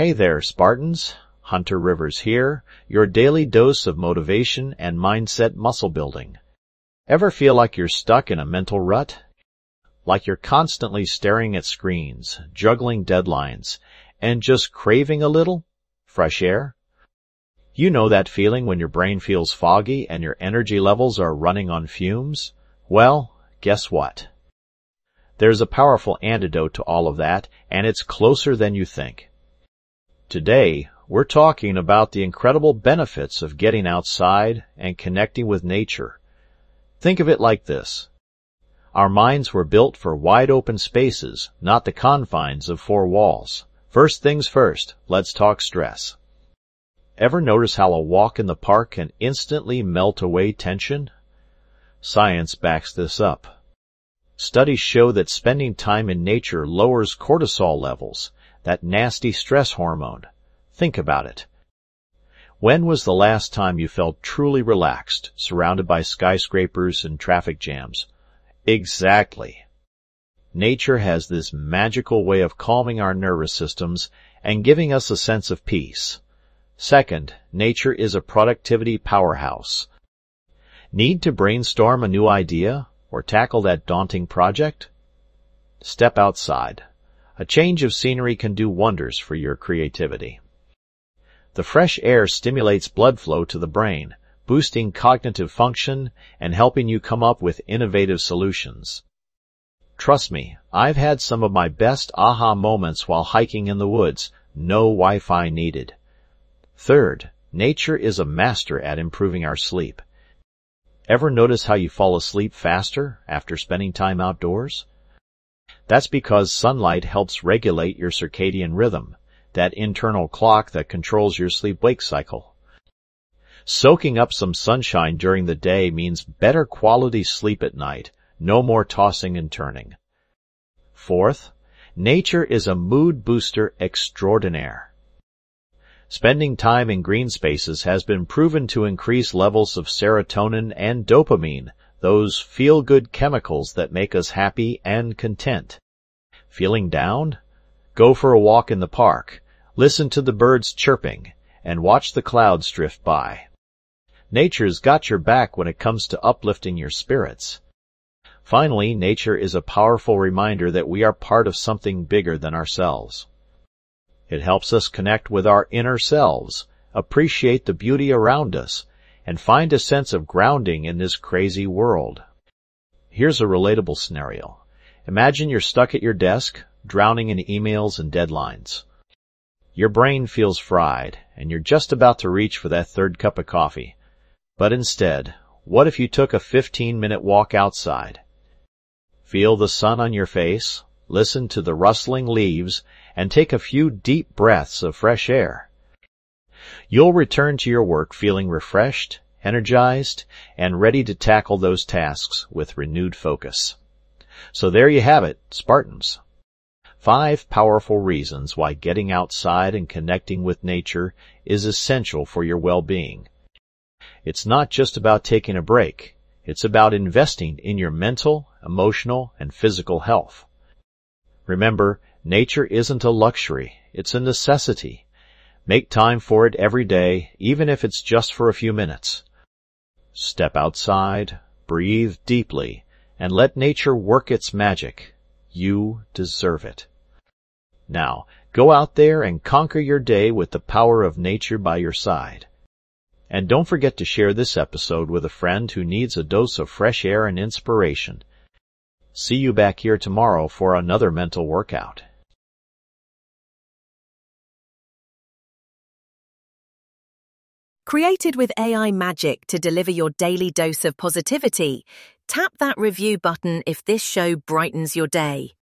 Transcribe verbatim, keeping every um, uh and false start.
Hey there, Spartans. Hunter Rivers here, your daily dose of motivation and mindset muscle building. Ever feel like you're stuck in a mental rut? Like you're constantly staring at screens, juggling deadlines, and just craving a little fresh air? You know that feeling when your brain feels foggy and your energy levels are running on fumes? Well, guess what? There's a powerful antidote to all of that, and it's closer than you think. Today, we're talking about the incredible benefits of getting outside and connecting with nature. Think of it like this. Our minds were built for wide-open spaces, not the confines of four walls. First things first, let's talk stress. Ever notice how a walk in the park can instantly melt away tension? Science backs this up. Studies show that spending time in nature lowers cortisol levels, that nasty stress hormone. Think about it. When was the last time you felt truly relaxed, surrounded by skyscrapers and traffic jams? Exactly. Nature has this magical way of calming our nervous systems and giving us a sense of peace. Second, nature is a productivity powerhouse. Need to brainstorm a new idea or tackle that daunting project? Step outside. A change of scenery can do wonders for your creativity. The fresh air stimulates blood flow to the brain, boosting cognitive function and helping you come up with innovative solutions. Trust me, I've had some of my best aha moments while hiking in the woods, no Wi-Fi needed. Third, nature is a master at improving our sleep. Ever notice how you fall asleep faster after spending time outdoors? That's because sunlight helps regulate your circadian rhythm, that internal clock that controls your sleep-wake cycle. Soaking up some sunshine during the day means better quality sleep at night, no more tossing and turning. Fourth, nature is a mood booster extraordinaire. Spending time in green spaces has been proven to increase levels of serotonin and dopamine, those feel-good chemicals that make us happy and content. Feeling down? Go for a walk in the park, listen to the birds chirping, and watch the clouds drift by. Nature's got your back when it comes to uplifting your spirits. Finally, nature is a powerful reminder that we are part of something bigger than ourselves. It helps us connect with our inner selves, appreciate the beauty around us, and find a sense of grounding in this crazy world. Here's a relatable scenario. Imagine you're stuck at your desk, drowning in emails and deadlines. Your brain feels fried, and you're just about to reach for that third cup of coffee. But instead, what if you took a fifteen-minute walk outside? Feel the sun on your face, listen to the rustling leaves, and take a few deep breaths of fresh air. You'll return to your work feeling refreshed, energized, and ready to tackle those tasks with renewed focus. So there you have it, Spartans. Five powerful reasons why getting outside and connecting with nature is essential for your well-being. It's not just about taking a break. It's about investing in your mental, emotional, and physical health. Remember, nature isn't a luxury. It's a necessity. Make time for it every day, even if it's just for a few minutes. Step outside, breathe deeply, and let nature work its magic. You deserve it. Now, go out there and conquer your day with the power of nature by your side. And don't forget to share this episode with a friend who needs a dose of fresh air and inspiration. See you back here tomorrow for another mental workout. Created with A I magic to deliver your daily dose of positivity, tap that review button if this show brightens your day.